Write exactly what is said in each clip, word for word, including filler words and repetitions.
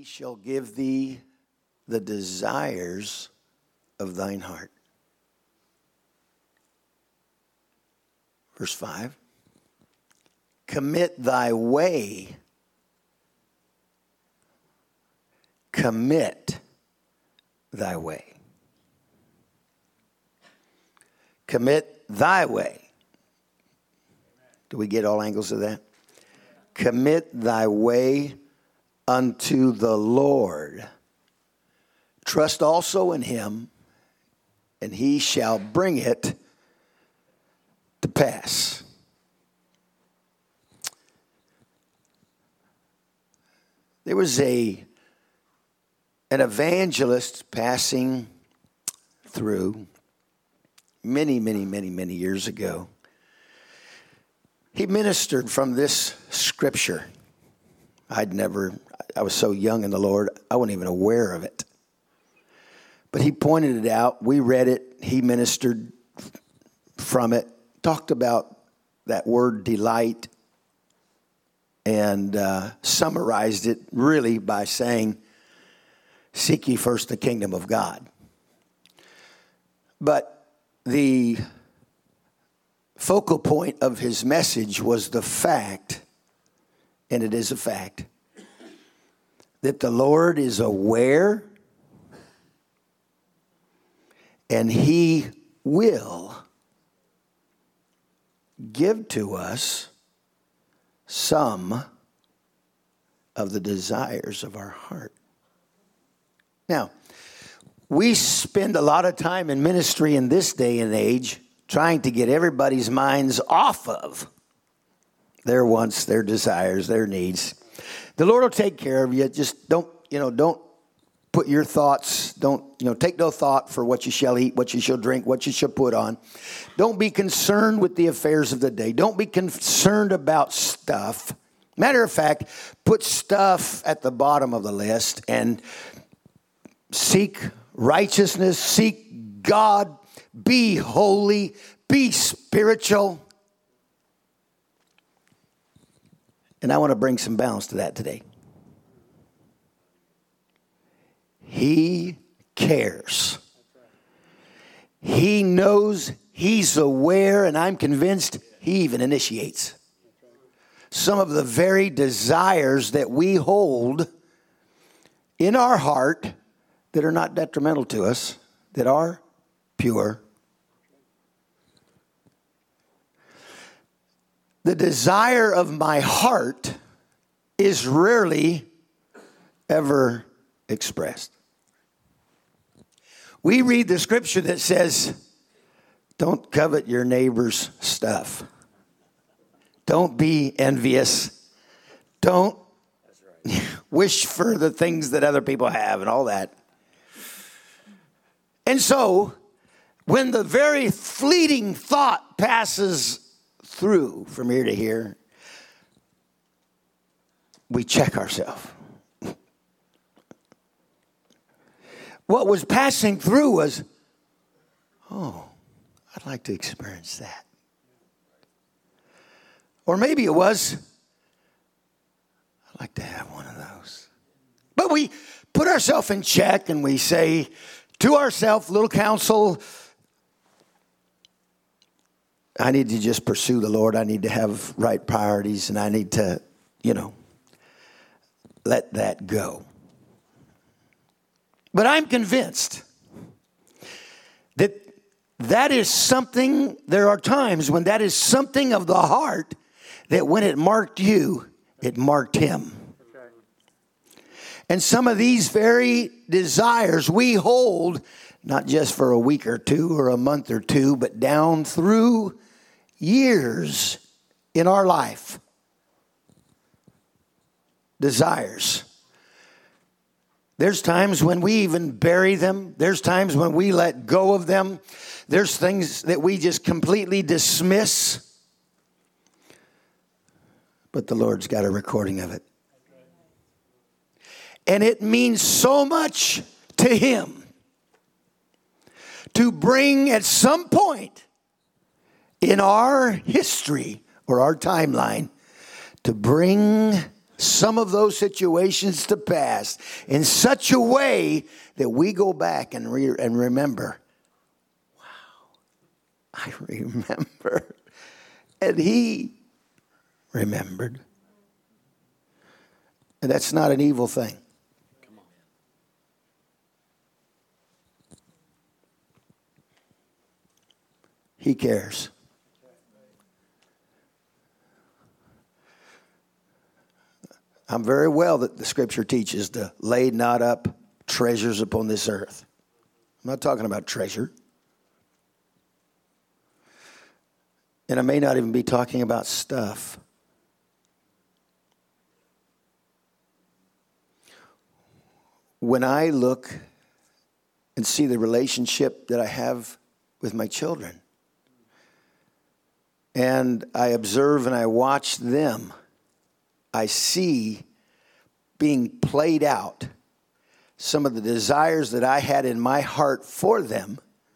he shall give thee the desires of thine heart. Verse five. Commit thy way. Commit thy way. Commit thy way. Do we get all angles of that? Commit thy way unto the Lord. Trust also in him, and he shall bring it to pass. There was a an evangelist passing through many, many, many, many years ago. He ministered from this scripture. I'd never, I was so young in the Lord, I wasn't even aware of it. But he pointed it out. We read it. He ministered from it. Talked about that word delight. And uh, summarized it really by saying, seek ye first the kingdom of God. But the focal point of his message was the fact, and it is a fact, that the Lord is aware and he will give to us some of the desires of our heart. Now, we spend a lot of time in ministry in this day and age trying to get everybody's minds off of their wants, their desires, their needs. The Lord will take care of you. Just don't, you know, don't put your thoughts, don't, you know, take no thought for what you shall eat, what you shall drink, what you shall put on. Don't be concerned with the affairs of the day. Don't be concerned about stuff. Matter of fact, put stuff at the bottom of the list and seek righteousness, seek God, be holy, be spiritual. And I want to bring some balance to that today. He cares. He knows, he's aware, and I'm convinced he even initiates some of the very desires that we hold in our heart that are not detrimental to us, that are pure. The desire of my heart is rarely ever expressed. We read the scripture that says, don't covet your neighbor's stuff. Don't be envious. Don't wish for the things that other people have and all that. And so, when the very fleeting thought passes through from here to here, we check ourselves. What was passing through was, oh, I'd like to experience that. Or maybe it was, I'd like to have one of those. But we put ourselves in check and we say to ourselves, little counsel, I need to just pursue the Lord. I need to have right priorities, and I need to, you know, let that go. But I'm convinced that that is something, there are times when that is something of the heart that when it marked you, it marked him. And some of these very desires we hold, not just for a week or two or a month or two, but down through years in our life. Desires. There's times when we even bury them. There's times when we let go of them. There's things that we just completely dismiss. But the Lord's got a recording of it. And it means so much to him to bring at some point in our history or our timeline, to bring some of those situations to pass in such a way that we go back and, re- and remember, wow, I remember. And he remembered. And that's not an evil thing. He cares. I'm very well that the scripture teaches to lay not up treasures upon this earth. I'm not talking about treasure. And I may not even be talking about stuff. When I look and see the relationship that I have with my children, and I observe and I watch them, I see being played out some of the desires that I had in my heart for them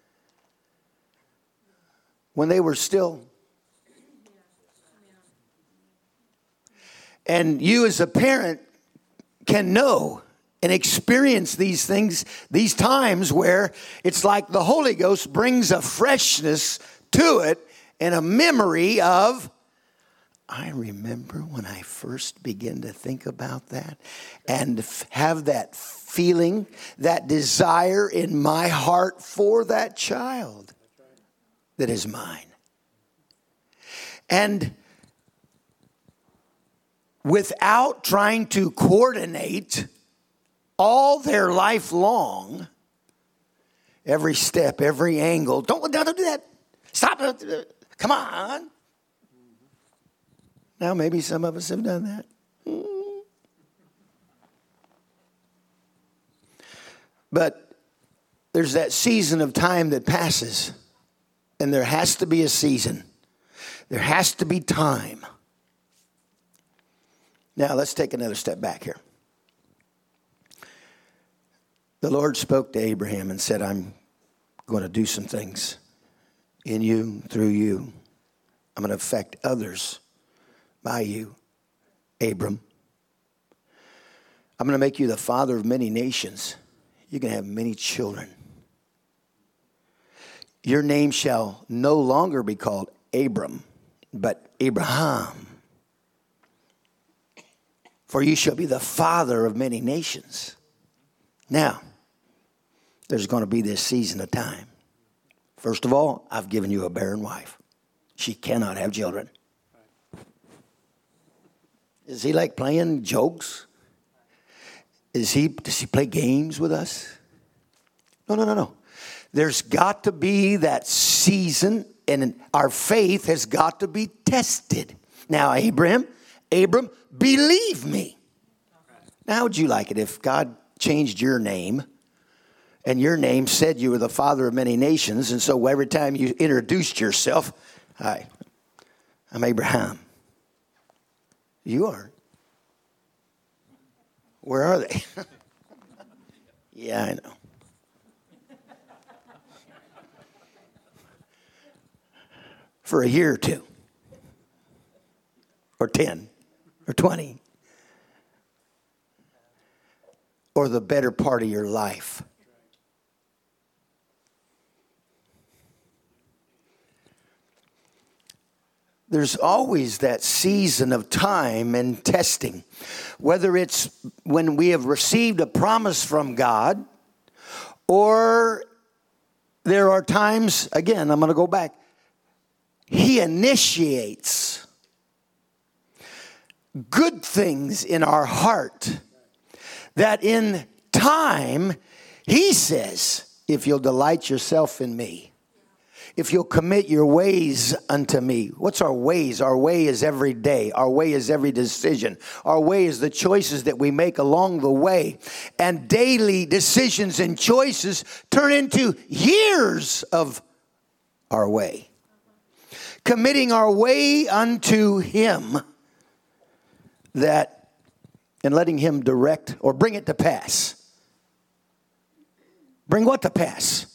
when they were still. And you as a parent can know and experience these things, these times where it's like the Holy Ghost brings a freshness to it and a memory of, I remember when I first began to think about that and f- have that feeling, that desire in my heart for that child that is mine. And without trying to coordinate all their life long, every step, every angle, don't, don't do that. Stop it. Come on. Now, maybe some of us have done that. Mm. But there's that season of time that passes, and there has to be a season. There has to be time. Now, let's take another step back here. The Lord spoke to Abraham and said, I'm going to do some things in you, through you. I'm going to affect others by you, Abram. I'm going to make you the father of many nations. You can have many children. Your name shall no longer be called Abram, but Abraham. For you shall be the father of many nations. Now, there's going to be this season of time. First of all, I've given you a barren wife. She cannot have children. Is he like playing jokes? Is he, does he play games with us? No, no, no, no. There's got to be that season, and our faith has got to be tested. Now, Abram, Abram, believe me. Now, how would you like it if God changed your name, and your name said you were the father of many nations, and so every time you introduced yourself, hi, I'm Abraham. You are. Where are they? Yeah, I know. For a year or two, or ten, or twenty, or the better part of your life. There's always that season of time and testing, whether it's when we have received a promise from God, or there are times, again, I'm going to go back, He initiates good things in our heart that in time, He says, if you'll delight yourself in me, if you'll commit your ways unto me. What's our ways? Our way is every day. Our way is every decision. Our way is the choices that we make along the way. And daily decisions and choices turn into years of our way. Committing our way unto Him, that and letting Him direct or bring it to pass. Bring what to pass?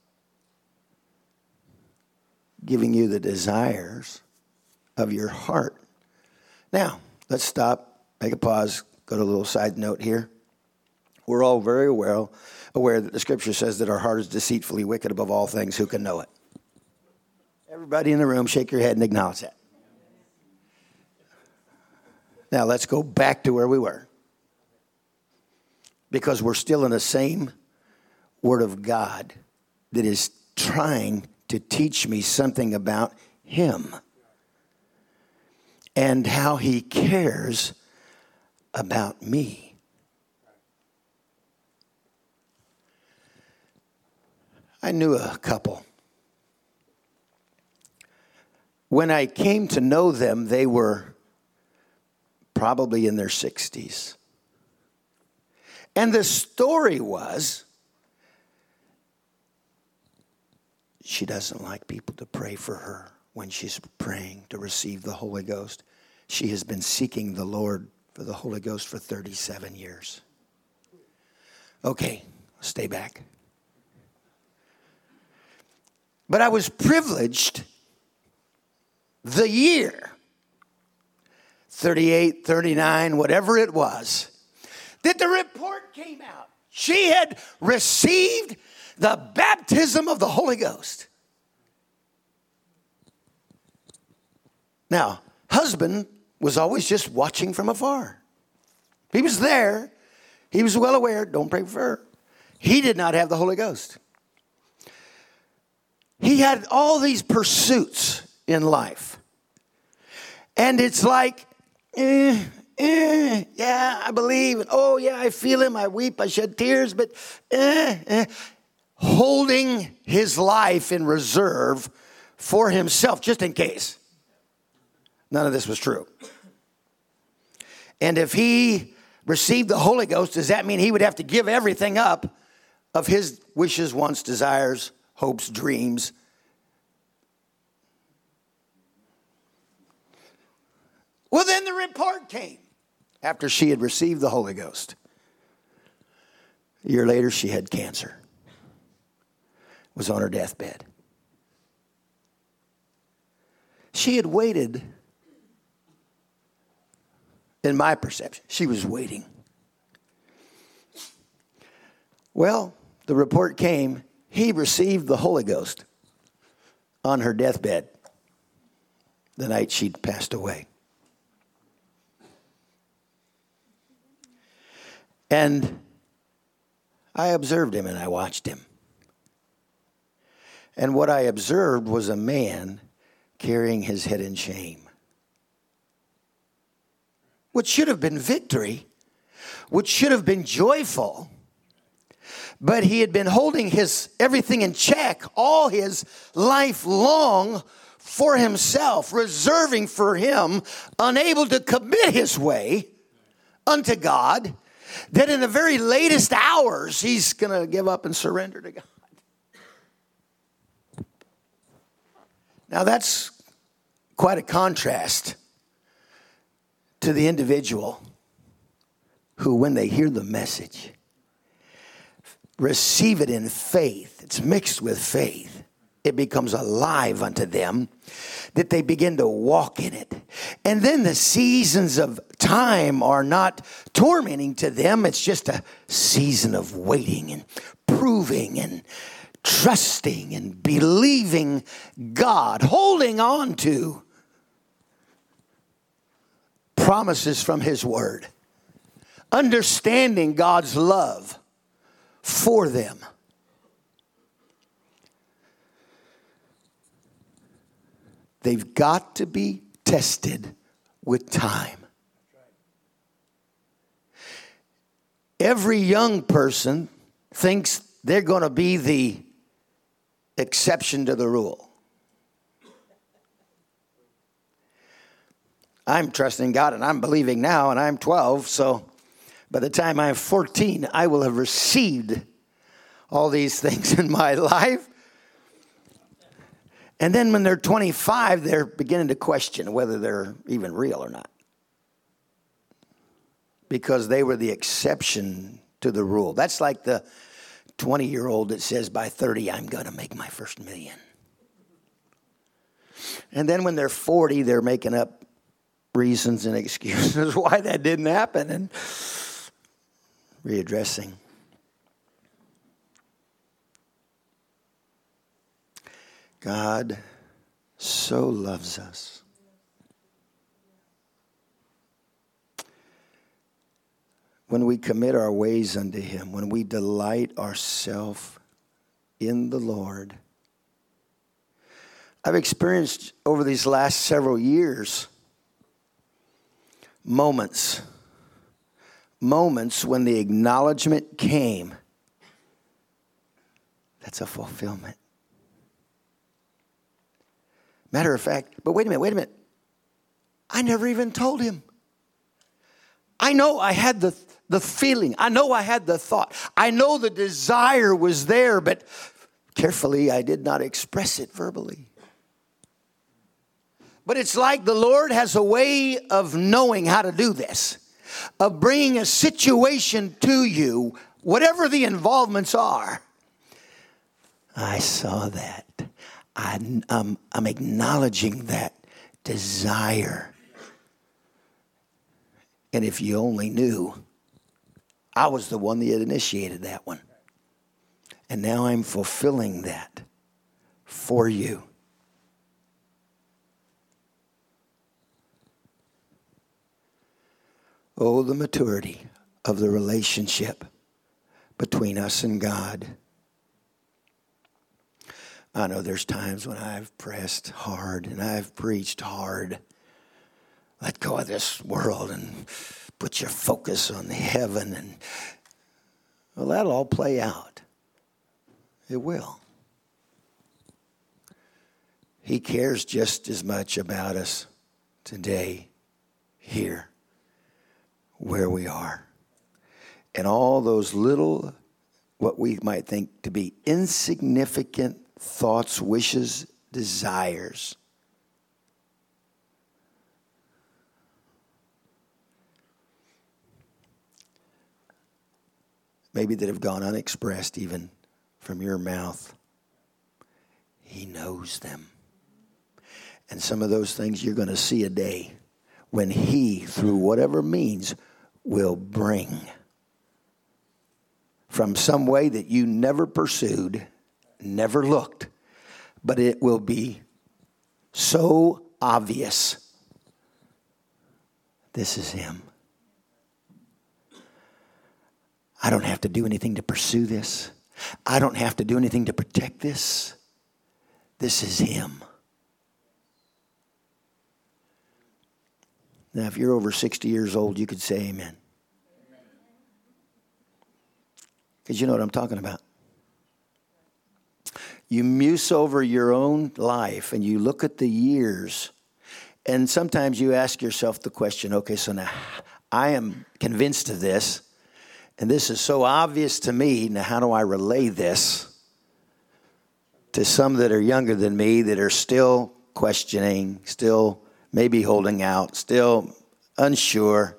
Giving you the desires of your heart. Now, let's stop make a pause, go to a little side note here. We're all very well aware that the scripture says that our heart is deceitfully wicked above all things. Who can know it? Everybody in the room, shake your head and acknowledge that. Now let's go back to where we were. Because we're still in the same Word of God that is trying to teach me something about Him and how He cares about me. I knew a couple. When I came to know them, they were probably in their sixties. And the story was, she doesn't like people to pray for her when she's praying to receive the Holy Ghost. She has been seeking the Lord for the Holy Ghost for thirty-seven years. Okay, stay back. But I was privileged the year, thirty-eight, thirty-nine, whatever it was, that the report came out. She had received the baptism of the Holy Ghost. Now, husband was always just watching from afar. He was there. He was well aware. Don't pray for her. He did not have the Holy Ghost. He had all these pursuits in life. And it's like, eh, eh, yeah, I believe. And, oh, yeah, I feel him. I weep. I shed tears. But eh, eh. holding his life in reserve for himself, just in case. None of this was true. And if he received the Holy Ghost, does that mean he would have to give everything up of his wishes, wants, desires, hopes, dreams? Well, then the report came after she had received the Holy Ghost. A year later, she had cancer. Was on her deathbed. She had waited, in my perception, she was waiting. Well, the report came, he received the Holy Ghost on her deathbed the night she'd passed away. And I observed him and I watched him. And what I observed was a man carrying his head in shame. What should have been victory, which should have been joyful, but he had been holding his everything in check all his life long for himself, reserving for him, unable to commit his way unto God, that in the very latest hours he's going to give up and surrender to God. Now that's quite a contrast to the individual who, when they hear the message, receive it in faith. It's mixed with faith. It becomes alive unto them, that they begin to walk in it. And then the seasons of time are not tormenting to them. It's just a season of waiting and proving and trusting and believing God, holding on to promises from His Word, understanding God's love for them. They've got to be tested with time. Every young person thinks they're going to be the exception to the rule. I'm trusting God and I'm believing now and I'm twelve, so by the time I'm fourteen, I will have received all these things in my life. And then when they're twenty-five, they're beginning to question whether they're even real or not. Because they were the exception to the rule. That's like the twenty-year-old that says, by thirty, I'm going to make my first million. And then when they're forty, they're making up reasons and excuses why that didn't happen and readdressing. God so loves us. When we commit our ways unto him, when we delight ourselves in the Lord. I've experienced over these last several years moments, moments when the acknowledgement came. That's a fulfillment. Matter of fact, but wait a minute, wait a minute. I never even told him. I know I had the, the feeling. I know I had the thought. I know the desire was there, but carefully I did not express it verbally. But it's like the Lord has a way of knowing how to do this, of bringing a situation to you, whatever the involvements are. I saw that. I, um, I'm acknowledging that desire. And if you only knew, I was the one that had initiated that one. And now I'm fulfilling that for you. Oh, the maturity of the relationship between us and God. I know there's times when I've pressed hard and I've preached hard. Let go of this world and put your focus on heaven. And well, that'll all play out. It will. He cares just as much about us today, here, where we are. And all those little, what we might think to be insignificant thoughts, wishes, desires. Maybe that have gone unexpressed even from your mouth. He knows them. And some of those things you're going to see a day when he, through whatever means, will bring from some way that you never pursued, never looked, but it will be so obvious. This is him. I don't have to do anything to pursue this. I don't have to do anything to protect this. This is him. Now, if you're over sixty years old, you could say amen. Because you know what I'm talking about. You muse over your own life and you look at the years, and sometimes you ask yourself the question, okay, so now I am convinced of this, and this is so obvious to me. Now, how do I relay this to some that are younger than me that are still questioning, still maybe holding out, still unsure?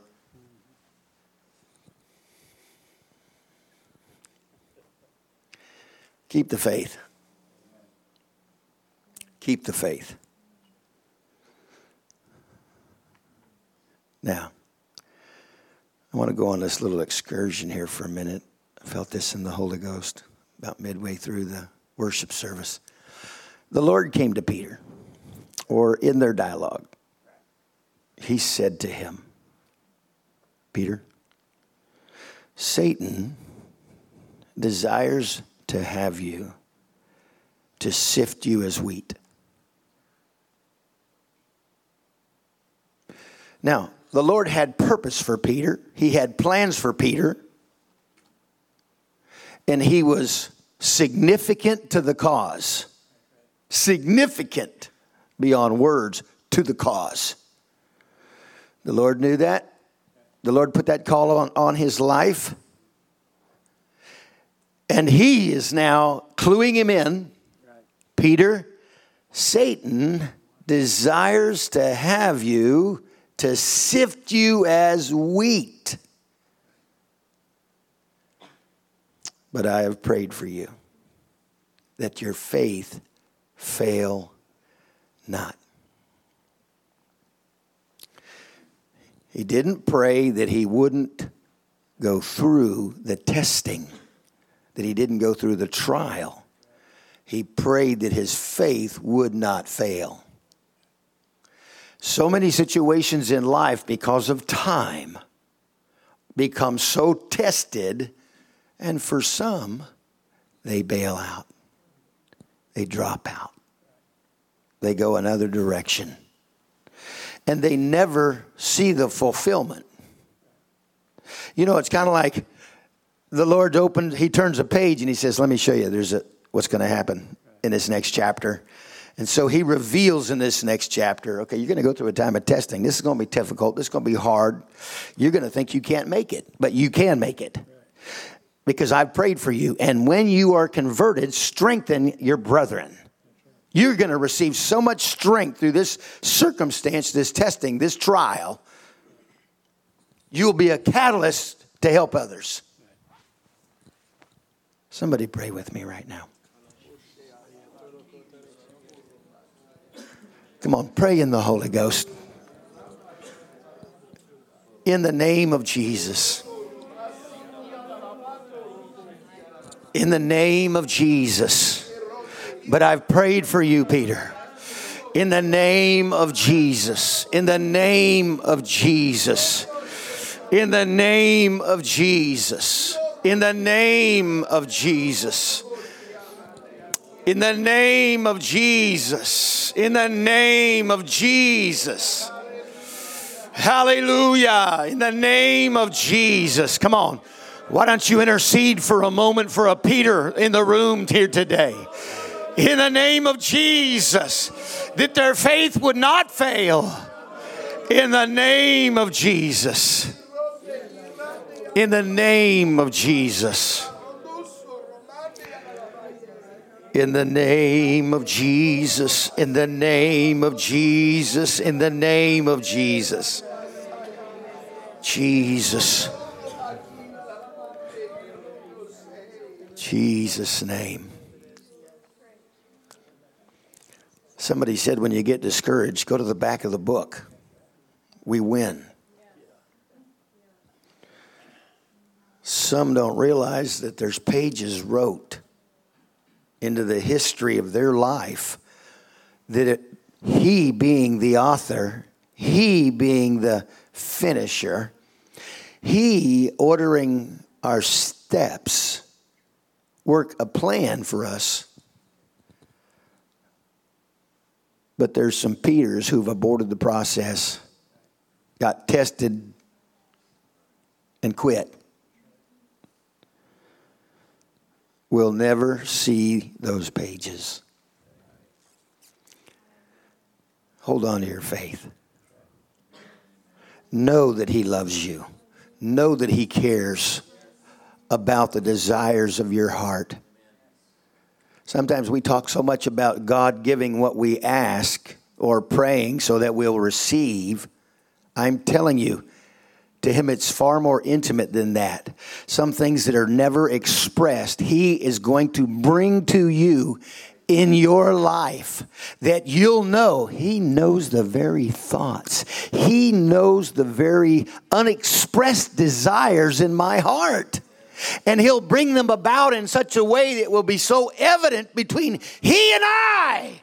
Keep the faith. Keep the faith. Now, I want to go on this little excursion here for a minute. I felt this in the Holy Ghost about midway through the worship service. The Lord came to Peter, or in their dialogue, he said to him, Peter, Satan desires to have you, to sift you as wheat. Now, the Lord had purpose for Peter. He had plans for Peter. And he was significant to the cause. Significant beyond words to the cause. The Lord knew that. The Lord put that call on, on his life. And he is now cluing him in. Peter, Satan desires to have you, to sift you as wheat. But I have prayed for you that your faith fail not. He didn't pray that he wouldn't go through the testing, that he didn't go through the trial. He prayed that his faith would not fail. So many situations in life, because of time, become so tested, and for some, they bail out. They drop out. They go another direction. And they never see the fulfillment. You know, it's kind of like the Lord's opened, he turns a page and he says, let me show you there's a, what's going to happen in this next chapter. And so he reveals in this next chapter, okay, you're going to go through a time of testing. This is going to be difficult. This is going to be hard. You're going to think you can't make it, but you can make it. Because I've prayed for you. And when you are converted, strengthen your brethren. You're going to receive so much strength through this circumstance, this testing, this trial. You'll be a catalyst to help others. Somebody pray with me right now. Come on, pray in the Holy Ghost. In the name of Jesus. In the name of Jesus. But I've prayed for you, Peter. In the name of Jesus. In the name of Jesus. In the name of Jesus. In the name of Jesus. In the name of Jesus. In the name of Jesus. Hallelujah. In the name of Jesus. Come on. Why don't you intercede for a moment for a Peter in the room here today? In the name of Jesus, that their faith would not fail. In the name of Jesus. In the name of Jesus. In the name of Jesus. In the name of Jesus. In the name of Jesus. Jesus. Jesus' name. Somebody said when you get discouraged, go to the back of the book. We win. Some don't realize that there's pages wrote into the history of their life that it, he being the author, he being the finisher, he ordering our steps, work a plan for us. But there's some Peters who've aborted the process, got tested, and quit. We'll never see those pages. Hold on to your faith. Know that he loves you. Know that he cares about the desires of your heart. Sometimes we talk so much about God giving what we ask or praying so that we'll receive. I'm telling you, to him it's far more intimate than that. Some things that are never expressed, he is going to bring to you in your life that you'll know he knows the very thoughts. He knows the very unexpressed desires in my heart. And he'll bring them about in such a way that will be so evident between he and I.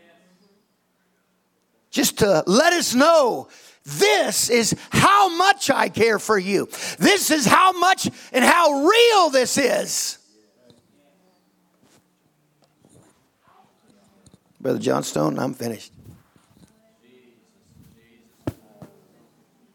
Just to let us know, this is how much I care for you. This is how much and how real this is. Brother Johnstone, I'm finished.